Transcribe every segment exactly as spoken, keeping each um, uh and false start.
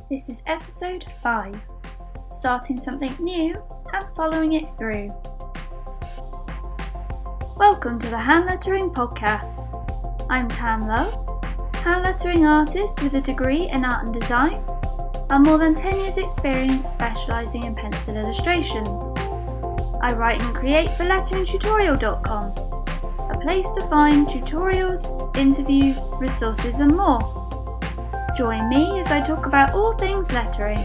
This is episode five, starting something new and following it through. Welcome to the Hand Lettering Podcast. I'm Tam Lowe, hand lettering artist with a degree in art and design and more than ten years experience specialising in pencil illustrations. I write and create for lettering tutorial dot com, a place to find tutorials, interviews, resources and more. Join me as I talk about all things lettering.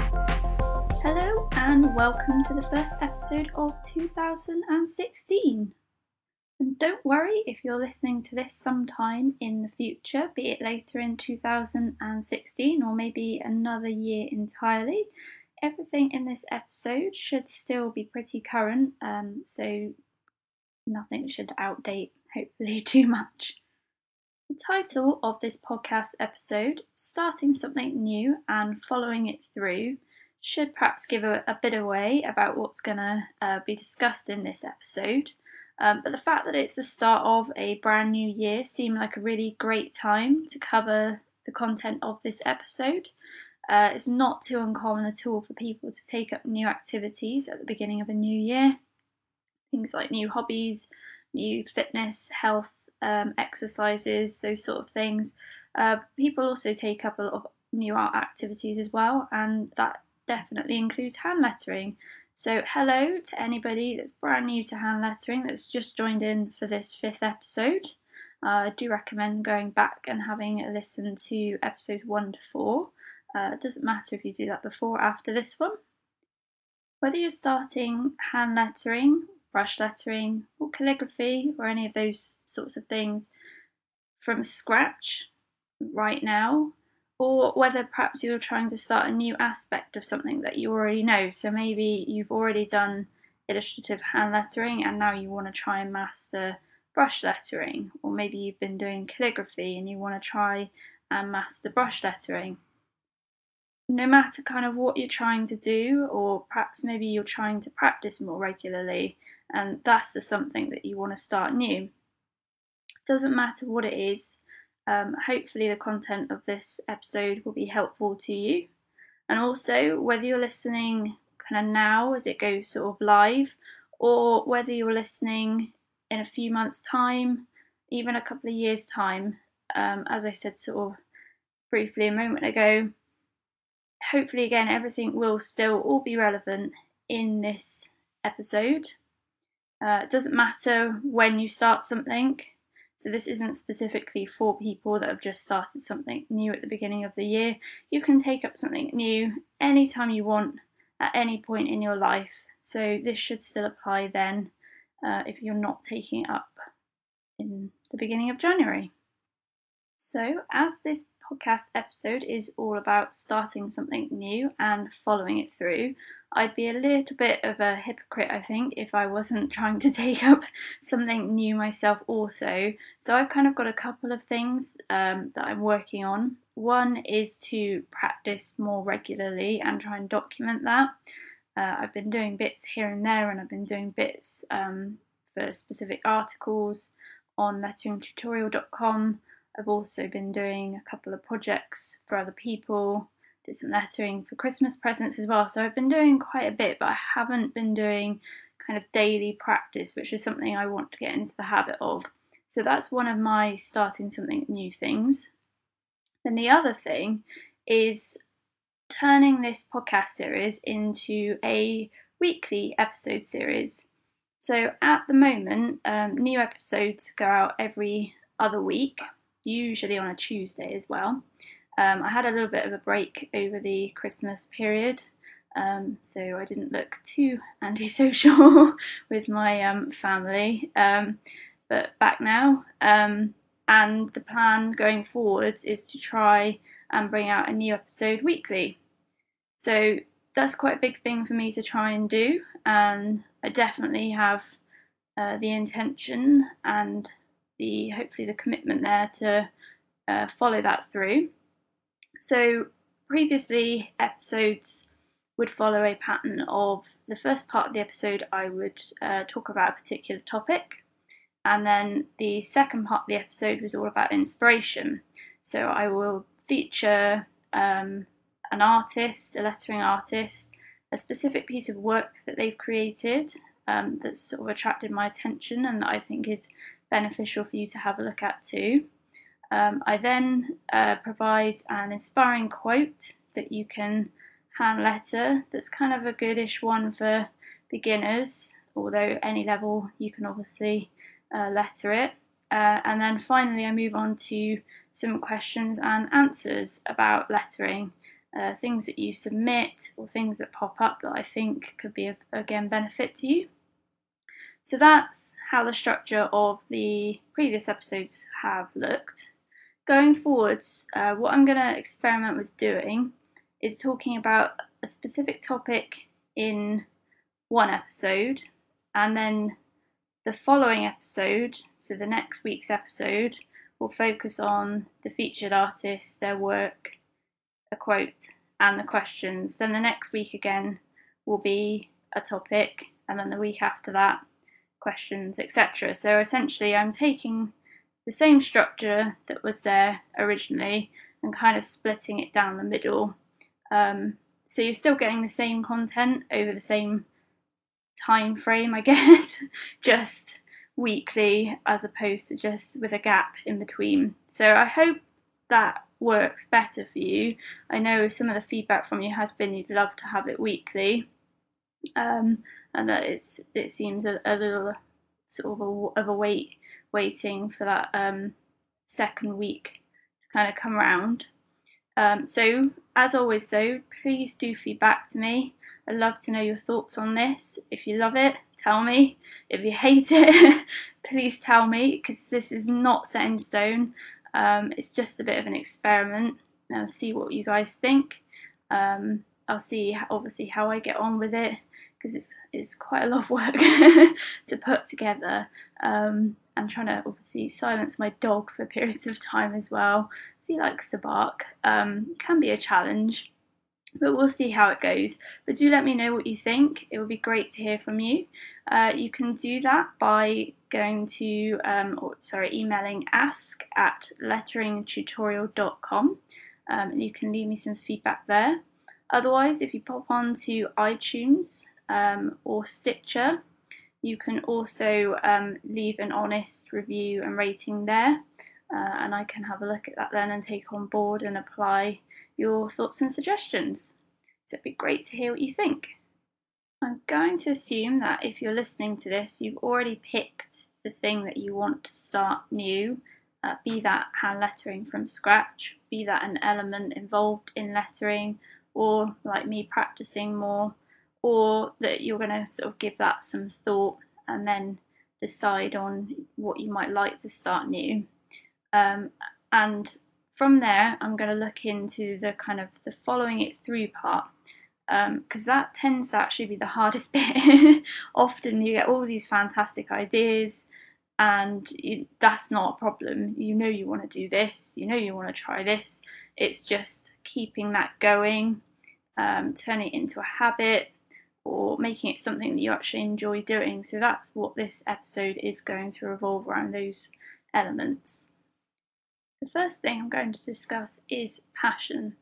Hello and welcome to the first episode of two thousand sixteen. And don't worry if you're listening to this sometime in the future, be it later in two thousand sixteen or maybe another year entirely. Everything in this episode should still be pretty current, um, so nothing should outdate hopefully too much. The title of this podcast episode, Starting Something New and Following It Through, should perhaps give a, a bit away about what's going to uh, be discussed in this episode. Um, but the fact that it's the start of a brand new year seemed like a really great time to cover the content of this episode. Uh, it's not too uncommon at all for people to take up new activities at the beginning of a new year. Things like new hobbies, new fitness, health, Um, exercises, those sort of things. Uh, people also take up a lot of new art activities as well, and that definitely includes hand lettering. So hello to anybody that's brand new to hand lettering that's just joined in for this fifth episode. Uh, I do recommend going back and having a listen to episodes one to four. Uh, it doesn't matter if you do that before or after this one. Whether you're starting hand lettering, brush lettering or calligraphy or any of those sorts of things from scratch right now, or whether perhaps you're trying to start a new aspect of something that you already know. So maybe you've already done illustrative hand lettering and now you want to try and master brush lettering, or maybe you've been doing calligraphy and you want to try and master brush lettering. No matter kind of what you're trying to do, or perhaps maybe you're trying to practice more regularly and that's the something that you want to start new. It doesn't matter what it is, um, hopefully the content of this episode will be helpful to you. And also whether you're listening kind of now as it goes sort of live, or whether you're listening in a few months time, even a couple of years time, um, as I said sort of briefly a moment ago, hopefully again everything will still all be relevant in this episode. Uh, it doesn't matter when you start something, so this isn't specifically for people that have just started something new at the beginning of the year. You can take up something new anytime you want at any point in your life, so this should still apply then uh, if you're not taking it up in the beginning of January. So, as this podcast episode is all about starting something new and following it through, I'd be a little bit of a hypocrite, I think, if I wasn't trying to take up something new myself also. So I've kind of got a couple of things um, that I'm working on. One is to practice more regularly and try and document that. Uh, I've been doing bits here and there, and I've been doing bits um, for specific articles on lettering tutorial dot com. I've also been doing a couple of projects for other people, did some lettering for Christmas presents as well. So I've been doing quite a bit, but I haven't been doing kind of daily practice, which is something I want to get into the habit of. So that's one of my starting something new things. Then the other thing is turning this podcast series into a weekly episode series. So at the moment, um, new episodes go out every other week, usually on a Tuesday as well. Um, I had a little bit of a break over the Christmas period, um, so I didn't look too antisocial with my um, family, um, but back now. Um, and the plan going forwards is to try and bring out a new episode weekly. So that's quite a big thing for me to try and do, and I definitely have uh, the intention and the hopefully the commitment there to uh, follow that through. So previously episodes would follow a pattern of the first part of the episode I would uh, talk about a particular topic, and then the second part of the episode was all about inspiration. So I will feature um, an artist, a lettering artist, a specific piece of work that they've created um, that's sort of attracted my attention and that I think is beneficial for you to have a look at too. Um, I then uh, provide an inspiring quote that you can hand letter that's kind of a goodish one for beginners, although any level you can obviously uh, letter it. Uh, and then finally I move on to some questions and answers about lettering, uh, things that you submit or things that pop up that I think could be of, again, benefit to you. So that's how the structure of the previous episodes have looked. Going forwards, uh, what I'm going to experiment with doing is talking about a specific topic in one episode, and then the following episode, so the next week's episode, will focus on the featured artist, their work, a quote, and the questions. Then the next week again will be a topic, and then the week after that, questions, et cetera. So essentially I'm taking the same structure that was there originally and kind of splitting it down the middle. Um, so you're still getting the same content over the same time frame, I guess, just weekly as opposed to just with a gap in between. So I hope that works better for you. I know some of the feedback from you has been you'd love to have it weekly, um, and that it's it seems a, a little sort of a, of a wait waiting for that um, second week to kind of come around. Um, so as always though, please do feedback to me. I'd love to know your thoughts on this. If you love it, tell me. If you hate it, please tell me, because this is not set in stone. Um, it's just a bit of an experiment, and I'll see what you guys think. Um, I'll see obviously how I get on with it, because it's it's quite a lot of work to put together. Um, I'm trying to obviously silence my dog for periods of time as well, because he likes to bark. Um, can be a challenge, but we'll see how it goes. But do let me know what you think. It would be great to hear from you. Uh, you can do that by going to, um, or, sorry, emailing ask at lettering tutorial dot com, um, and you can leave me some feedback there. Otherwise, if you pop on to iTunes um, or Stitcher, you can also um, leave an honest review and rating there, uh, and I can have a look at that then and take on board and apply your thoughts and suggestions. So it'd be great to hear what you think. I'm going to assume that if you're listening to this, you've already picked the thing that you want to start new, uh, be that hand lettering from scratch, be that an element involved in lettering, or like me practicing more, or that you're going to sort of give that some thought and then decide on what you might like to start new. Um, and from there, I'm going to look into the kind of the following it through part, because um, that tends to actually be the hardest bit. Often you get all these fantastic ideas, and you, that's not a problem. You know you want to do this, you know you want to try this. It's just keeping that going, um, turning it into a habit, or making it something that you actually enjoy doing. So that's what this episode is going to revolve around, those elements. The first thing I'm going to discuss is passion.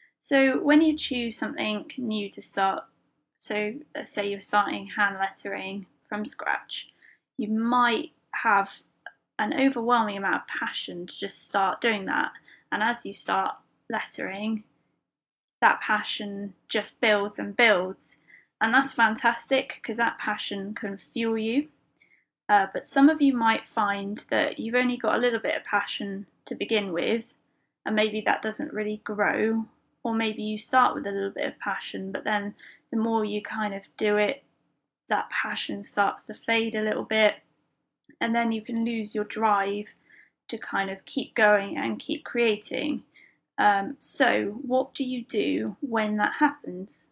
So when you choose something new to start, so let's say you're starting hand lettering from scratch, you might have an overwhelming amount of passion to just start doing that. And as you start lettering, that passion just builds and builds. And that's fantastic, because that passion can fuel you. Uh, but some of you might find that you've only got a little bit of passion to begin with, and maybe that doesn't really grow. Or maybe you start with a little bit of passion, but then the more you kind of do it, that passion starts to fade a little bit, and then you can lose your drive to kind of keep going and keep creating. Um, so what do you do when that happens?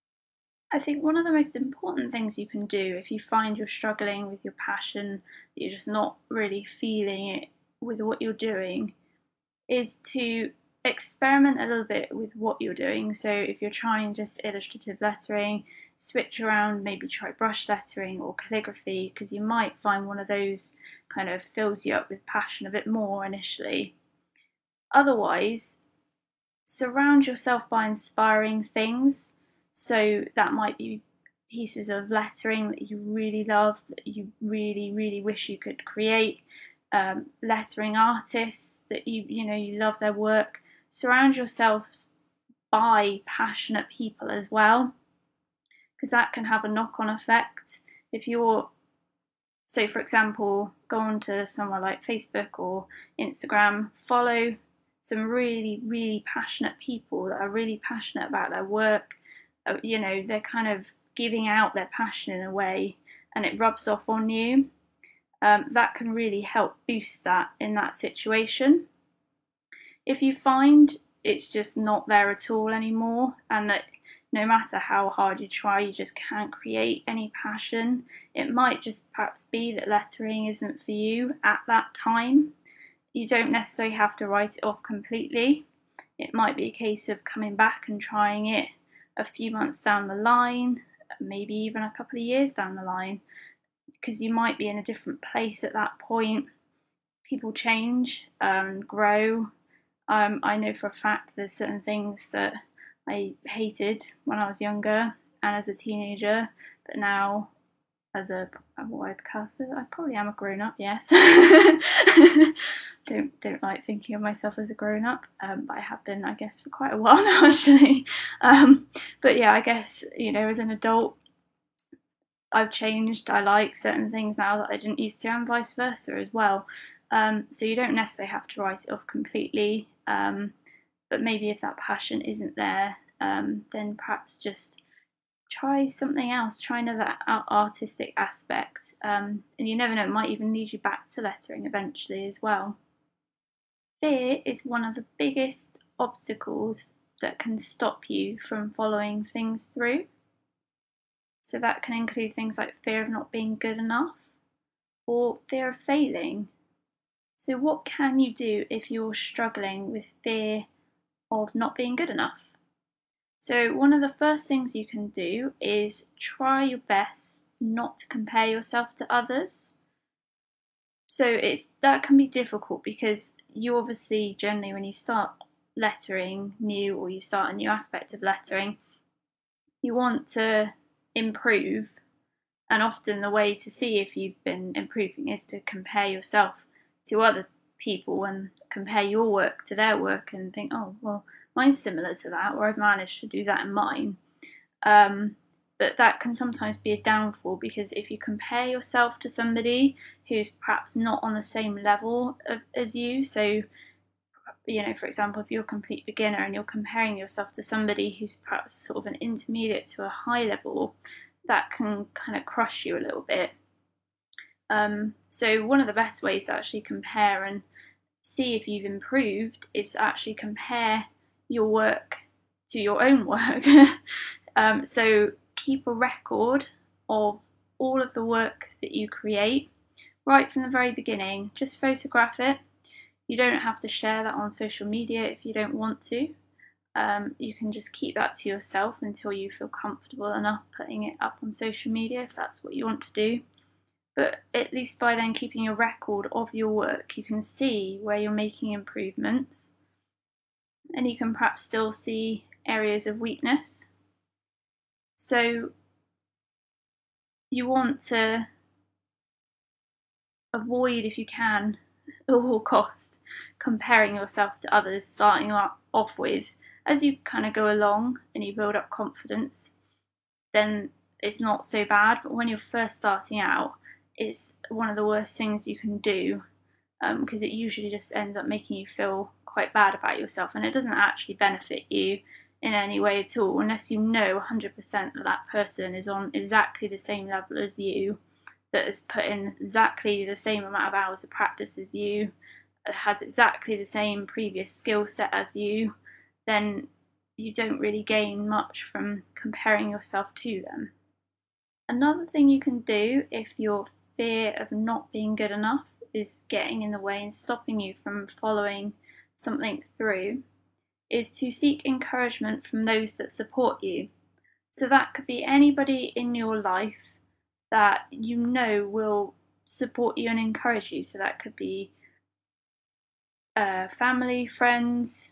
I think one of the most important things you can do if you find you're struggling with your passion, that you're just not really feeling it with what you're doing, is to experiment a little bit with what you're doing. So if you're trying just illustrative lettering, switch around, maybe try brush lettering or calligraphy, because you might find one of those kind of fills you up with passion a bit more initially. Otherwise, surround yourself by inspiring things. So that might be pieces of lettering that you really love, that you really, really wish you could create, um, lettering artists that you, you know, you love their work. Surround yourselves by passionate people as well, because that can have a knock-on effect. If you're, so for example, go on to somewhere like Facebook or Instagram, follow some really, really passionate people that are really passionate about their work. You know, they're kind of giving out their passion in a way, and it rubs off on you. Um, that can really help boost that in that situation. If you find it's just not there at all anymore, and that no matter how hard you try, you just can't create any passion, it might just perhaps be that lettering isn't for you at that time. You don't necessarily have to write it off completely. It might be a case of coming back and trying it a few months down the line, maybe even a couple of years down the line, because you might be in a different place at that point. People change and grow. Um, I know for a fact there's certain things that I hated when I was younger and as a teenager, but now as a, a podcaster, I probably am a grown up, yes. don't don't like thinking of myself as a grown up, um, but I have been, I guess, for quite a while now, actually. Um, but yeah, I guess, you know, as an adult, I've changed. I like certain things now that I didn't used to, and vice versa as well. Um, so you don't necessarily have to write it off completely, um, but maybe if that passion isn't there, um, then perhaps just try something else, try another artistic aspect, um, and you never know, it might even lead you back to lettering eventually as well. Fear is one of the biggest obstacles that can stop you from following things through. So that can include things like fear of not being good enough or fear of failing. So what can you do if you're struggling with fear of not being good enough? So one of the first things you can do is try your best not to compare yourself to others. So it's that can be difficult because you obviously generally when you start lettering new or you start a new aspect of lettering, you want to improve, and often the way to see if you've been improving is to compare yourself to other people and compare your work to their work and think, oh, well, mine's similar to that, or I've managed to do that in mine. Um, but that can sometimes be a downfall because if you compare yourself to somebody who's perhaps not on the same level of, as you, so, you know, for example, if you're a complete beginner and you're comparing yourself to somebody who's perhaps sort of an intermediate to a high level, that can kind of crush you a little bit. Um, so one of the best ways to actually compare and see if you've improved is to actually compare your work to your own work. um, so keep a record of all of the work that you create right from the very beginning. Just photograph it. You don't have to share that on social media if you don't want to. Um, you can just keep that to yourself until you feel comfortable enough putting it up on social media if that's what you want to do. But at least by then keeping a record of your work, you can see where you're making improvements, and you can perhaps still see areas of weakness. So you want to avoid, if you can, at all cost, comparing yourself to others, starting off with, as you kind of go along and you build up confidence, then it's not so bad. But when you're first starting out, it's one of the worst things you can do because um, it usually just ends up making you feel quite bad about yourself, and it doesn't actually benefit you in any way at all unless you know one hundred percent that that person is on exactly the same level as you, that has put in exactly the same amount of hours of practice as you, has exactly the same previous skill set as you. Then you don't really gain much from comparing yourself to them. Another thing you can do if your fear of not being good enough is getting in the way and stopping you from following something through is to seek encouragement from those that support you. So that could be anybody in your life that you know will support you and encourage you. So that could be uh, family, friends,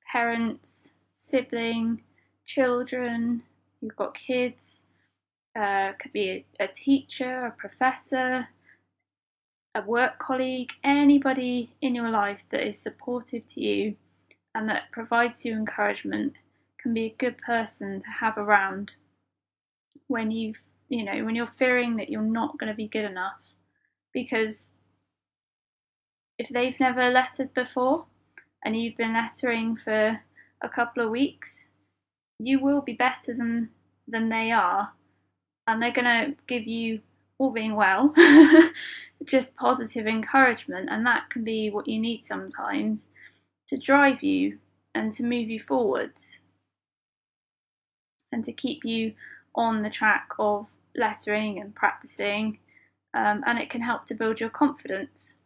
parents, sibling, children, you've got kids, uh, could be a, a teacher, a professor, a work colleague, anybody in your life that is supportive to you and that provides you encouragement can be a good person to have around when you've, you know, when you're fearing that you're not going to be good enough. Because if they've never lettered before and you've been lettering for a couple of weeks, you will be better than than they are, and they're going to give you, all being well, just positive encouragement, and that can be what you need sometimes to drive you and to move you forwards and to keep you on the track of lettering and practicing, um, and it can help to build your confidence.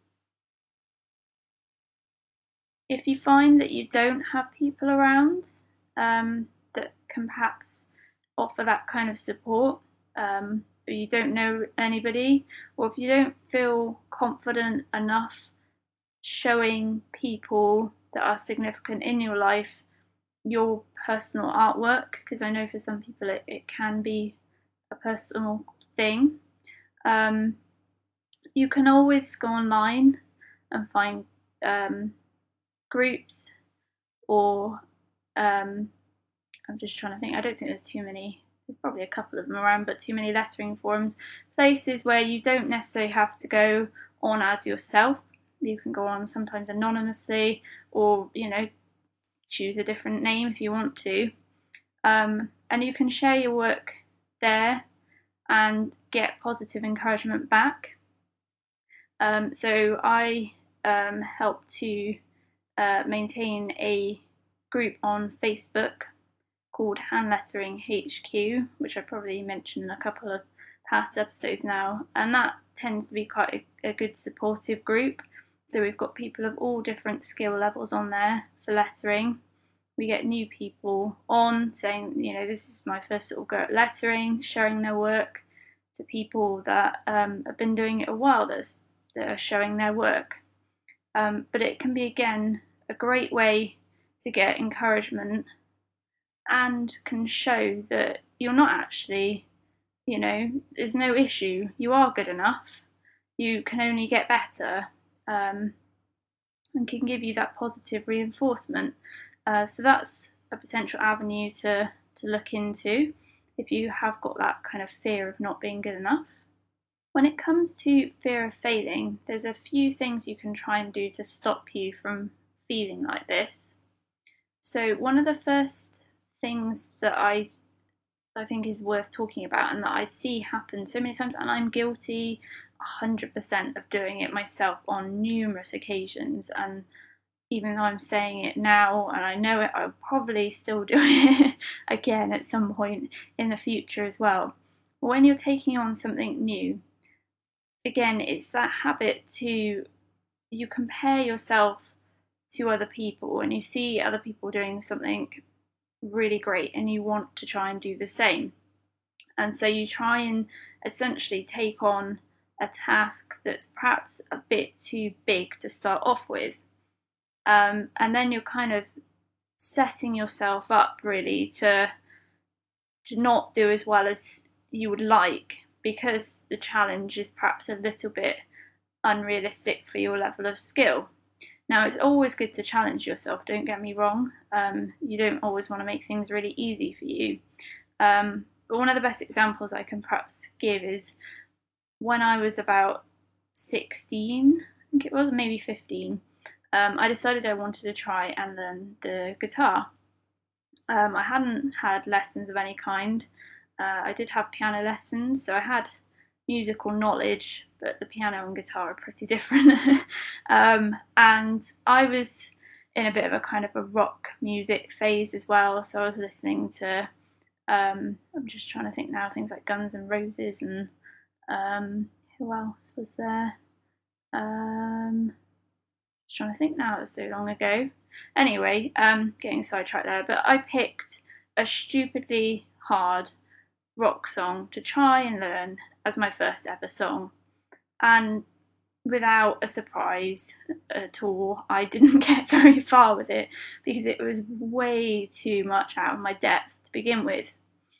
If you find that you don't have people around um, that can perhaps offer that kind of support, um, or you don't know anybody, or if you don't feel confident enough showing people that are significant in your life your personal artwork, because I know for some people it, it can be a personal thing, um, you can always go online and find um, groups or um, I'm just trying to think, I don't think there's too many, there's probably a couple of them around, but too many lettering forums, places where you don't necessarily have to go on as yourself. You can go on sometimes anonymously, or, you know, choose a different name if you want to. Um, and you can share your work there and get positive encouragement back. Um, so I um, help to uh, maintain a group on Facebook called Hand Lettering H Q, which I probably mentioned in a couple of past episodes now, and that tends to be quite a, a good supportive group. So we've got people of all different skill levels on there for lettering. We get new people on saying, you know, this is my first sort of go at lettering, sharing their work to people that um, have been doing it a while that's, that are showing their work. Um, but it can be, again, a great way to get encouragement and can show that you're not actually, you know, there's no issue. You are good enough. You can only get better, um, and can give you that positive reinforcement. Uh, so that's a potential avenue to, to look into if you have got that kind of fear of not being good enough. When it comes to fear of failing, there's a few things you can try and do to stop you from feeling like this. So one of the first things that I I think is worth talking about and that I see happen so many times, and I'm guilty one hundred percent of doing it myself on numerous occasions, and even though I'm saying it now and I know it, I'll probably still do it again at some point in the future as well. When you're taking on something new, again, it's that habit to, you compare yourself to other people and you see other people doing something really great and you want to try and do the same. And so you try and essentially take on a task that's perhaps a bit too big to start off with. Um, and then you're kind of setting yourself up really to, to not do as well as you would like, because the challenge is perhaps a little bit unrealistic for your level of skill. Now, it's always good to challenge yourself, don't get me wrong. Um, you don't always want to make things really easy for you. Um, but one of the best examples I can perhaps give is when I was about sixteen, I think it was, maybe fifteen, um, I decided I wanted to try and learn the guitar. Um, I hadn't had lessons of any kind. Uh, I did have piano lessons, so I had musical knowledge, but the piano and guitar are pretty different. um, and I was in a bit of a kind of a rock music phase as well, so I was listening to, um, I'm just trying to think now, things like Guns N' Roses and um, who else was there? Um, just trying to think now, it was so long ago. Anyway, um, getting sidetracked there, but I picked a stupidly hard rock song to try and learn as my first ever song. And without a surprise at all, I didn't get very far with it because it was way too much out of my depth to begin with.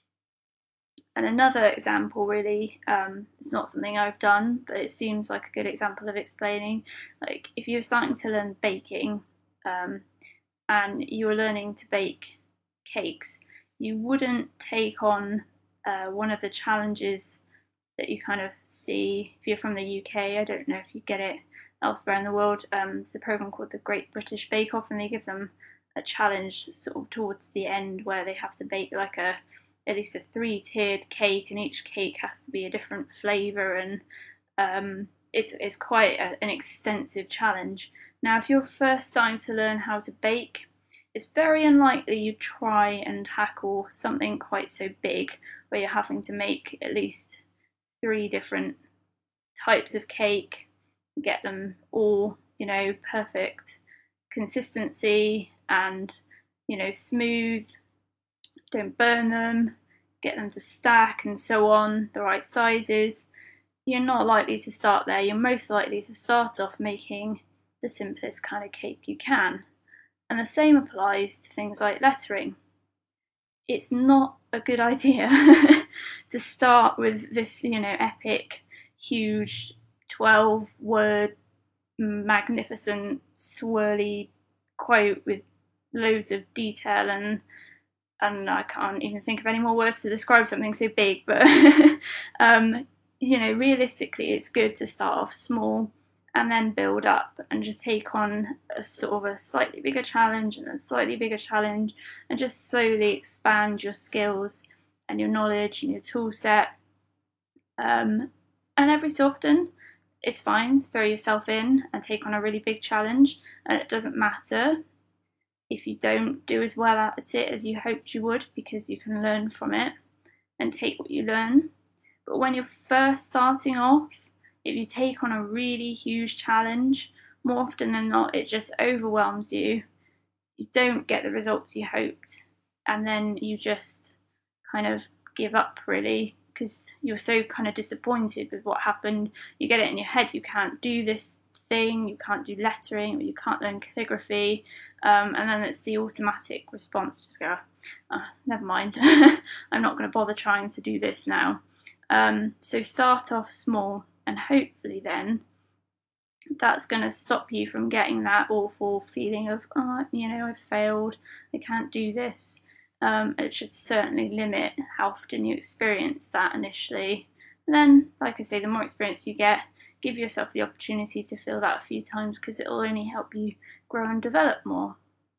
And another example, really, um, it's not something I've done, but it seems like a good example of explaining. Like, if you're starting to learn baking, um, and you're learning to bake cakes, you wouldn't take on uh, one of the challenges that you kind of see if you're from the U K. I don't know if you get it elsewhere in the world. Um, it's a program called the Great British Bake Off, and they give them a challenge sort of towards the end where they have to bake like a at least a three-tiered cake, and each cake has to be a different flavour, and um, it's it's quite a, an extensive challenge. Now, if you're first starting to learn how to bake, it's very unlikely you try and tackle something quite so big where you're having to make at least three different types of cake, get them all, you know, perfect consistency and, you know, smooth, don't burn them, get them to stack and so on, the right sizes. You're not likely to start there. You're most likely to start off making the simplest kind of cake you can. And the same applies to things like lettering. It's not a good idea to start with this, you know, epic, huge twelve word, magnificent, swirly quote with loads of detail, and and I can't even think of any more words to describe something so big, but um, you know, realistically, it's good to start off small and then build up and just take on a sort of a slightly bigger challenge and a slightly bigger challenge, and just slowly expand your skills and your knowledge and your tool set. Um, and every so often, it's fine, throw yourself in and take on a really big challenge, and it doesn't matter if you don't do as well at it as you hoped you would, because you can learn from it and take what you learn. But when you're first starting off, if you take on a really huge challenge, more often than not, it just overwhelms you. You don't get the results you hoped, and then you just kind of give up, really, because you're so kind of disappointed with what happened. You get it in your head, you can't do this thing, you can't do lettering, or you can't learn calligraphy, um, and then it's the automatic response, just go, oh, never mind, I'm not going to bother trying to do this now. Um, so start off small, and hopefully then that's going to stop you from getting that awful feeling of, oh, you know, I've failed, I can't do this. Um, it should certainly limit how often you experience that initially. And then, like I say, the more experience you get, give yourself the opportunity to feel that a few times, because it will only help you grow and develop more.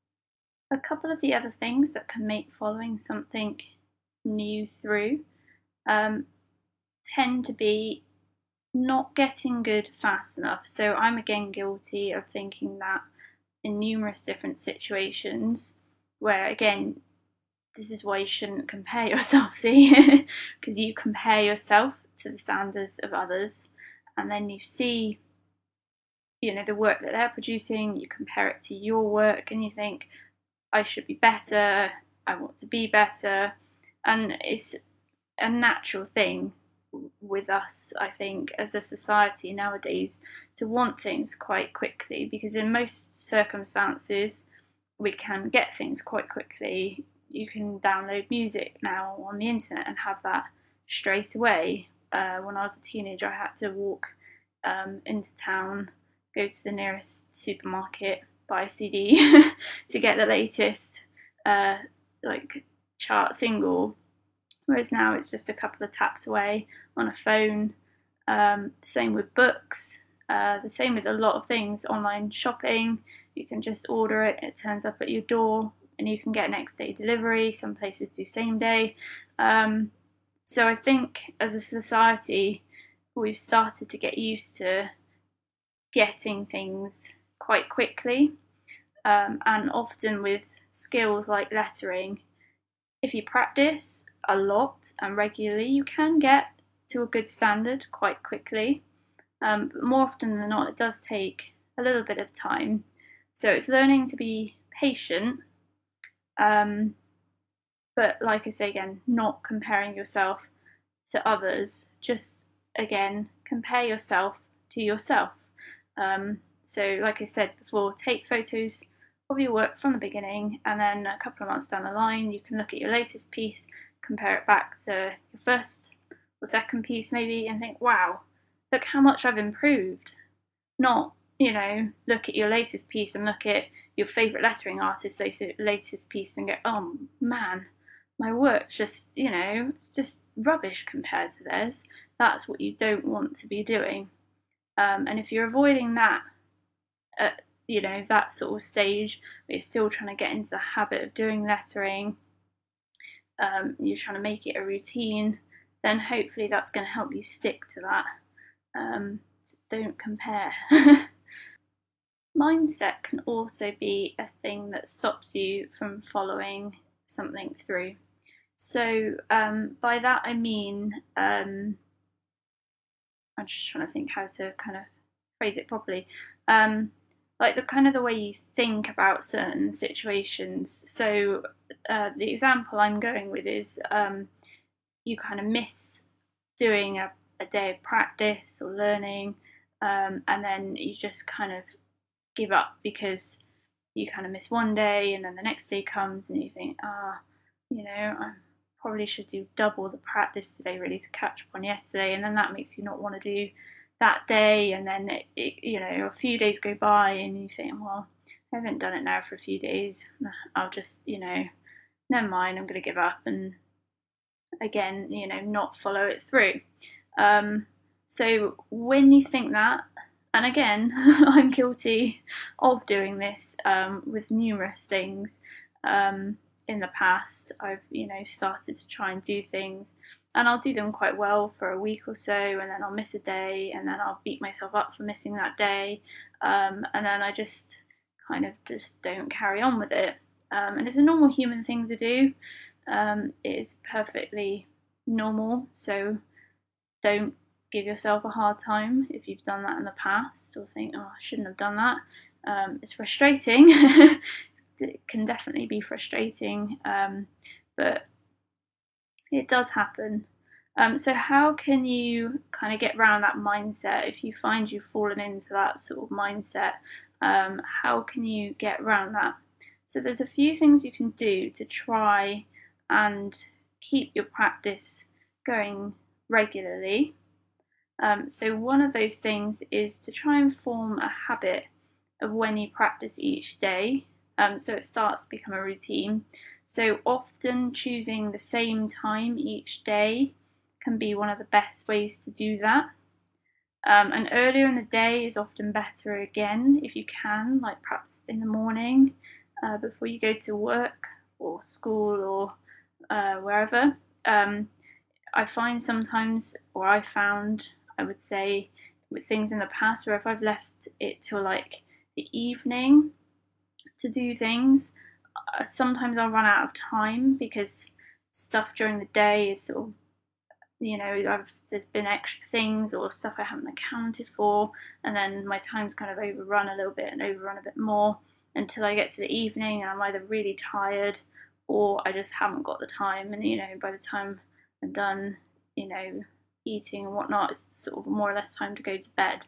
A couple of the other things that can make following something new through um, tend to be not getting good fast enough. So I'm again guilty of thinking that in numerous different situations where, again, this is why you shouldn't compare yourself, see, because you compare yourself to the standards of others, and then you see, you know, the work that they're producing, you compare it to your work, and you think, I should be better, I want to be better, and it's a natural thing with us, I think, as a society nowadays, to want things quite quickly, because in most circumstances we can get things quite quickly. You can download music now on the internet and have that straight away. Uh, when I was a teenager, I had to walk um, into town, go to the nearest supermarket, buy a C D to get the latest uh, like chart single. Whereas now it's just a couple of taps away on a phone. Um, same with books. Uh, the same with a lot of things. Online shopping, you can just order it, it turns up at your door, and you can get next day delivery. Some places do same day. Um, so I think as a society, we've started to get used to getting things quite quickly. Um, and often with skills like lettering, if you practice a lot and regularly, you can get to a good standard quite quickly. Um, but more often than not, it does take a little bit of time. So it's learning to be patient, um, but like I say again, not comparing yourself to others. Just again, compare yourself to yourself. Um, so like I said before, take photos of your work from the beginning, and then a couple of months down the line you can look at your latest piece, compare it back to your first or second piece maybe, and think, wow, look how much I've improved. Not, you know, look at your latest piece and look at your favourite lettering artist's latest piece and go, oh man, my work's just, you know, it's just rubbish compared to theirs. That's what you don't want to be doing. Um, and if you're avoiding that at, you know, that sort of stage, but you're still trying to get into the habit of doing lettering, um, you're trying to make it a routine, then hopefully that's going to help you stick to that. Um, so don't compare. Mindset can also be a thing that stops you from following something through. So um, by that I mean, um, I'm just trying to think how to kind of phrase it properly. Um, like the kind of the way you think about certain situations. So uh, the example I'm going with is um, you kind of miss doing a, a day of practice or learning, um, and then you just kind of give up because you kind of miss one day, and then the next day comes and you think, ah, oh, you know, I probably should do double the practice today really to catch up on yesterday, and then that makes you not want to do that day, and then it, it, you know, a few days go by and you think, well, I haven't done it now for a few days, I'll just, you know, never mind, I'm going to give up, and again, you know, not follow it through. Um, so when you think that, and again, I'm guilty of doing this um, with numerous things um, in the past. I've, you know, started to try and do things, and I'll do them quite well for a week or so, and then I'll miss a day, and then I'll beat myself up for missing that day, um, and then I just kind of just don't carry on with it. Um, and it's a normal human thing to do. Um, it is perfectly normal, so don't give yourself a hard time if you've done that in the past or think, oh, I shouldn't have done that. Um, it's frustrating. It can definitely be frustrating, um, but it does happen. Um, so how can you kind of get around that mindset if you find you've fallen into that sort of mindset? Um, how can you get around that? So there's a few things you can do to try and keep your practice going regularly. Um, so one of those things is to try and form a habit of when you practice each day, um, so it starts to become a routine. So often choosing the same time each day can be one of the best ways to do that. Um, and earlier in the day is often better again if you can, like perhaps in the morning uh, before you go to work or school or uh, wherever. Um, I find sometimes, or I found, I would say, with things in the past where if I've left it till like the evening to do things, uh, sometimes I'll run out of time because stuff during the day is sort of, you know, I've there's been extra things or stuff I haven't accounted for, and then my time's kind of overrun a little bit and overrun a bit more until I get to the evening and I'm either really tired or I just haven't got the time, and you know, by the time I'm done, you know, eating and whatnot, it's sort of more or less time to go to bed.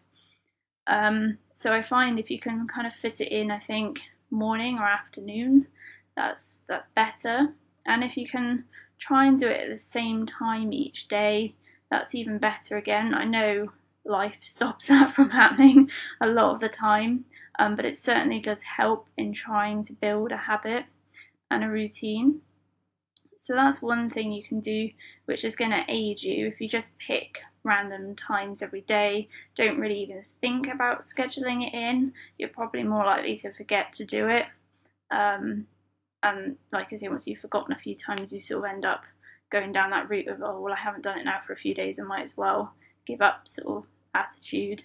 Um, so I find if you can kind of fit it in, I think morning or afternoon, that's that's better. And if you can try and do it at the same time each day, that's even better again. I know life stops that from happening a lot of the time, um, but it certainly does help in trying to build a habit and a routine. So that's one thing you can do, which is going to aid you. If you just pick random times every day, don't really even think about scheduling it in, you're probably more likely to forget to do it. Um, and like I say, once you've forgotten a few times, you sort of end up going down that route of, oh, well, I haven't done it now for a few days, I might as well give up sort of attitude.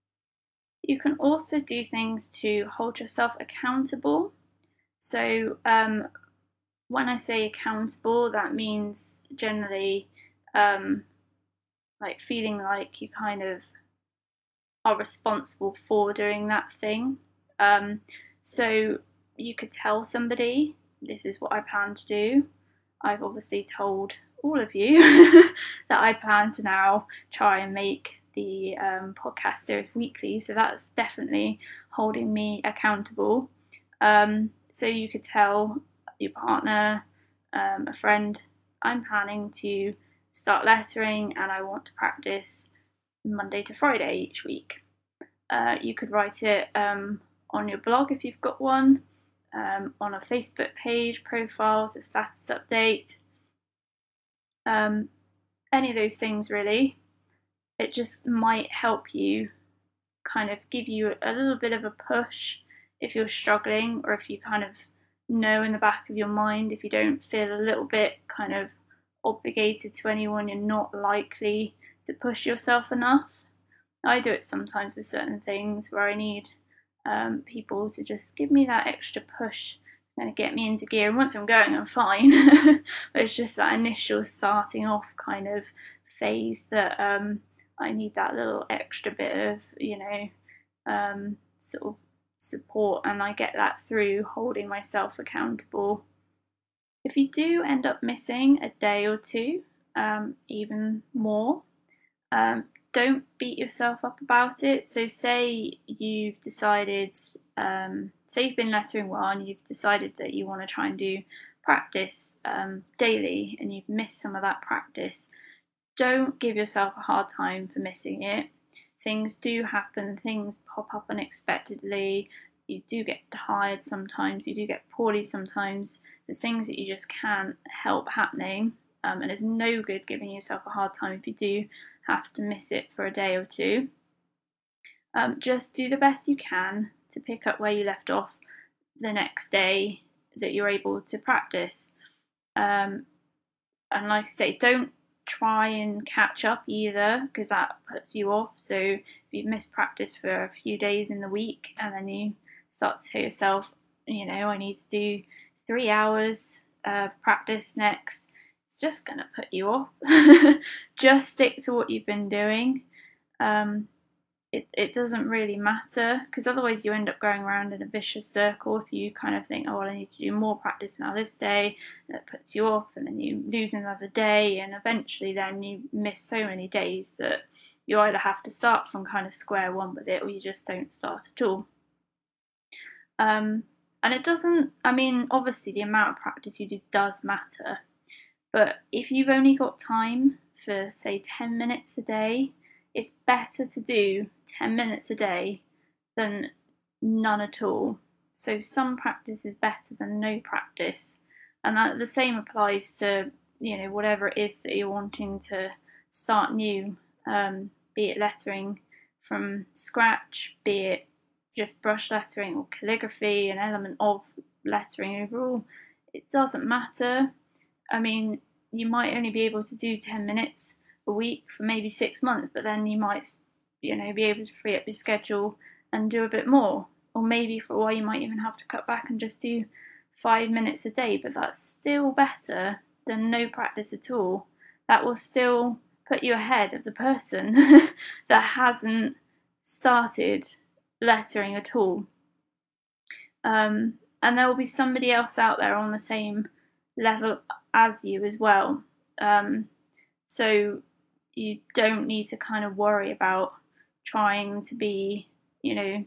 You can also do things to hold yourself accountable. So um, when I say accountable, that means generally um, like feeling like you kind of are responsible for doing that thing. Um, so you could tell somebody, this is what I plan to do. I've obviously told all of you that I plan to now try and make the um, podcast series weekly, so that's definitely holding me accountable. Um, so you could tell your partner, um, a friend, I'm planning to start lettering and I want to practice Monday to Friday each week. Uh, you could write it um, on your blog if you've got one, um, on a Facebook page, profiles, a status update, um, any of those things really. It just might help you, kind of give you a little bit of a push if you're struggling, or if you kind of know in the back of your mind, if you don't feel a little bit kind of obligated to anyone, you're not likely to push yourself enough. I do it sometimes with certain things where I need um, people to just give me that extra push and get me into gear. And once I'm going, I'm fine. But it's just that initial starting off kind of phase that um, I need that little extra bit of, you know, um, sort of support, and I get that through holding myself accountable. If you do end up missing a day or two, um, even more, um, don't beat yourself up about it. So say you've decided, um, say you've been lettering well and you've decided that you want to try and do practice um, daily, and you've missed some of that practice. Don't give yourself a hard time for missing it. Things do happen, things pop up unexpectedly, you do get tired sometimes, you do get poorly sometimes. There's things that you just can't help happening, um, and it's no good giving yourself a hard time if you do have to miss it for a day or two. Um, just do the best you can to pick up where you left off the next day that you're able to practice. Um, and like I say, don't try and catch up either, because that puts you off. So if you've missed practice for a few days in the week and then you start to tell yourself, you know, I need to do three hours of practice next, it's just going to put you off. Just stick to what you've been doing. Um, it, it doesn't really matter, because otherwise you end up going around in a vicious circle if you kind of think, oh, well, I need to do more practice now this day, and that puts you off, and then you lose another day, and eventually then you miss so many days that you either have to start from kind of square one with it, or you just don't start at all. Um, and it doesn't, I mean, obviously the amount of practice you do does matter, but if you've only got time for, say, ten minutes a day, it's better to do ten minutes a day than none at all. So some practice is better than no practice. And that the same applies to, you know, whatever it is that you're wanting to start new, um, be it lettering from scratch, be it just brush lettering or calligraphy, an element of lettering overall. It doesn't matter. I mean, you might only be able to do ten minutes a week for maybe six months, but then you might, you know, be able to free up your schedule and do a bit more. Or maybe for a while you might even have to cut back and just do five minutes a day, but that's still better than no practice at all. That will still put you ahead of the person that hasn't started lettering at all. Um, and there will be somebody else out there on the same level as you as well. Um, so you don't need to kind of worry about trying to be, you know,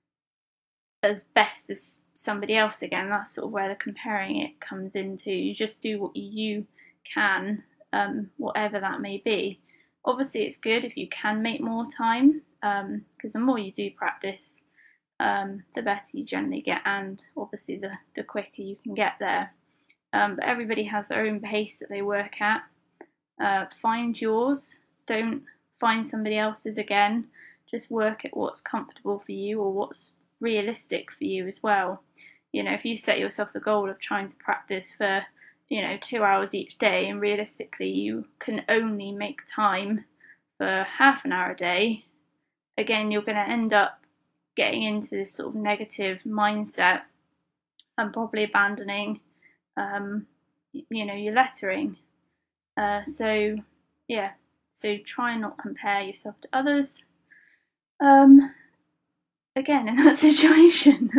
as best as somebody else again. That's sort of where the comparing it comes into. You just do what you can, um, whatever that may be. Obviously, it's good if you can make more time, because um, the more you do practice, um, the better you generally get, and obviously the, the quicker you can get there. Um, but everybody has their own pace that they work at. Uh, find yours. Don't find somebody else's again. Just work at what's comfortable for you, or what's realistic for you as well. You know, if you set yourself the goal of trying to practice for, you know, two hours each day, and realistically you can only make time for half an hour a day, again, you're going to end up getting into this sort of negative mindset and probably abandoning, um, you know, your lettering. Uh, so, yeah, so try and not compare yourself to others. Um, again, in that situation.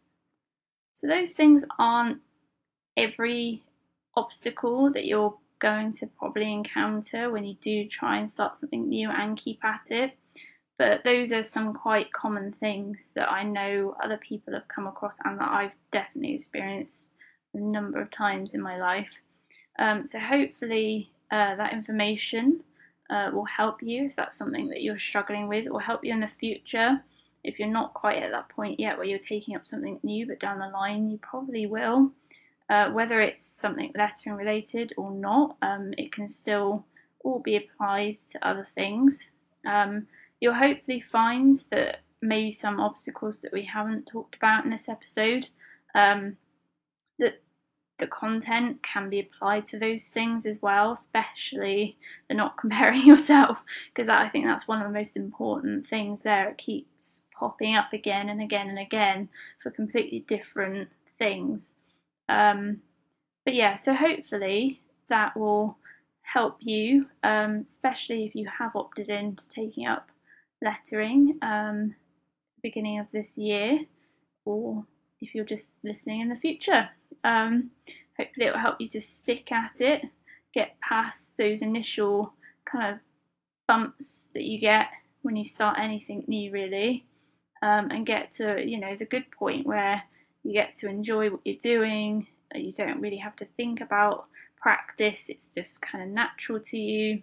So those things aren't every obstacle that you're going to probably encounter when you do try and start something new and keep at it. But those are some quite common things that I know other people have come across and that I've definitely experienced a number of times in my life. Um, so hopefully uh, that information uh, will help you if that's something that you're struggling with, or help you in the future if you're not quite at that point yet where you're taking up something new, but down the line you probably will. Uh, whether it's something lettering related or not, um, it can still all be applied to other things. Um, you'll hopefully find that maybe some obstacles that we haven't talked about in this episode, um, that the content can be applied to those things as well, especially the not comparing yourself, because I think that's one of the most important things there. It keeps popping up again and again and again for completely different things. Um, but yeah, so hopefully that will help you, um, especially if you have opted into taking up lettering um, beginning of this year, or if you're just listening in the future. Um, hopefully it will help you to stick at it, get past those initial kind of bumps that you get when you start anything new, really, um, and get to, you know, the good point where you get to enjoy what you're doing. You don't really have to think about practice, it's just kind of natural to you,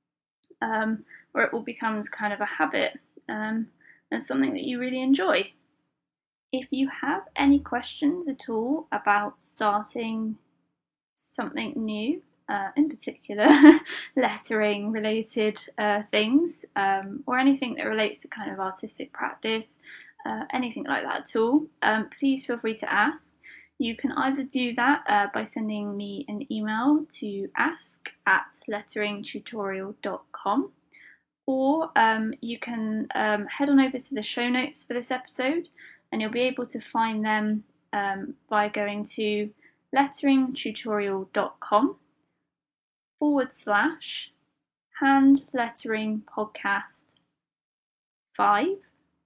um, where it all becomes kind of a habit um, and something that you really enjoy. If you have any questions at all about starting something new, uh, in particular lettering related uh, things, um, or anything that relates to kind of artistic practice, uh, anything like that at all, um, please feel free to ask. You can either do that uh, by sending me an email to ask at lettering tutorial dot com, or um, you can um, head on over to the show notes for this episode, and you'll be able to find them um, by going to lettering tutorial dot com forward slash hand lettering podcast five.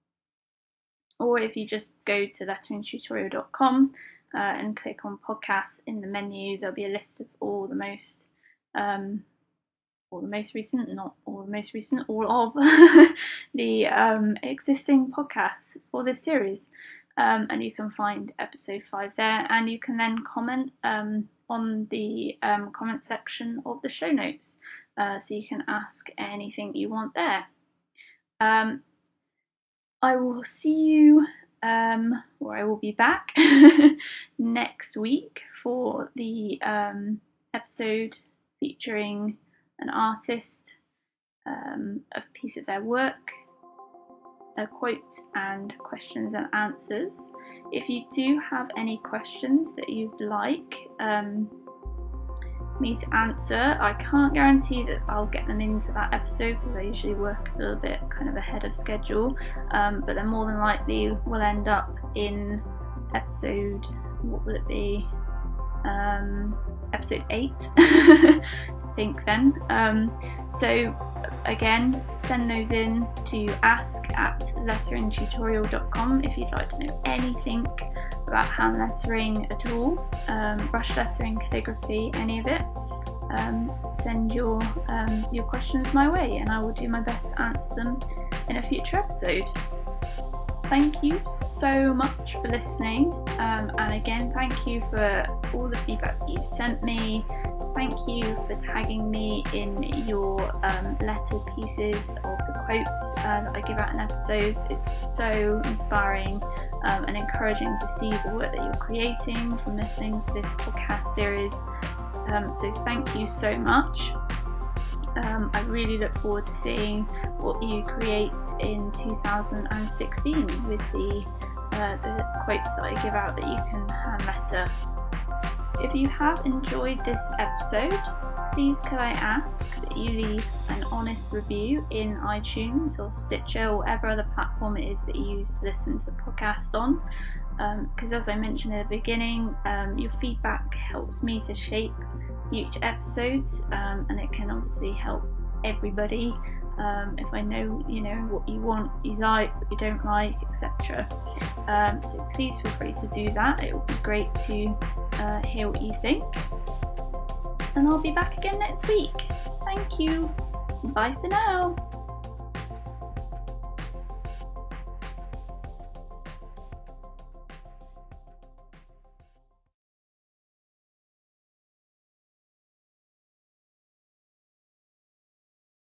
Or if you just go to lettering tutorial dot com uh, and click on podcasts in the menu, there'll be a list of all the most, um, all the most recent, not all the most recent, all of the um, existing podcasts for this series. Um, and you can find episode five there, and you can then comment um, on the um, comment section of the show notes. Uh, so you can ask anything you want there. Um, I will see you, um, or I will be back next week for the um, episode featuring an artist, um, a piece of their work, a quote, and questions and answers. If you do have any questions that you'd like um, me to answer, I can't guarantee that I'll get them into that episode because I usually work a little bit kind of ahead of schedule, um, but then more than likely will end up in episode, what will it be, um, episode eight I think then. Um, so again, send those in to ask at lettering tutorial dot com if you'd like to know anything about hand lettering at all, um, brush lettering, calligraphy, any of it. Um, send your um, your questions my way, and I will do my best to answer them in a future episode. Thank you so much for listening, um, and again, thank you for all the feedback that you've sent me. Thank you for tagging me in your um, letter pieces of the quotes uh, that I give out in episodes. It's so inspiring um, and encouraging to see the work that you're creating from listening to this podcast series. Um, so thank you so much. Um, I really look forward to seeing what you create in two thousand sixteen with the, uh, the quotes that I give out that you can hand letter. If you have enjoyed this episode, please could I ask that you leave an honest review in iTunes or Stitcher or whatever other platform it is that you use to listen to the podcast on, because um, as I mentioned at the beginning, um, your feedback helps me to shape future episodes, um, and it can obviously help everybody um, if I know, you know, what you want, what you like, what you don't like, et cetera. Um, so please feel free to do that. It would be great to uh, hear what you think. And I'll be back again next week. Thank you. Bye for now.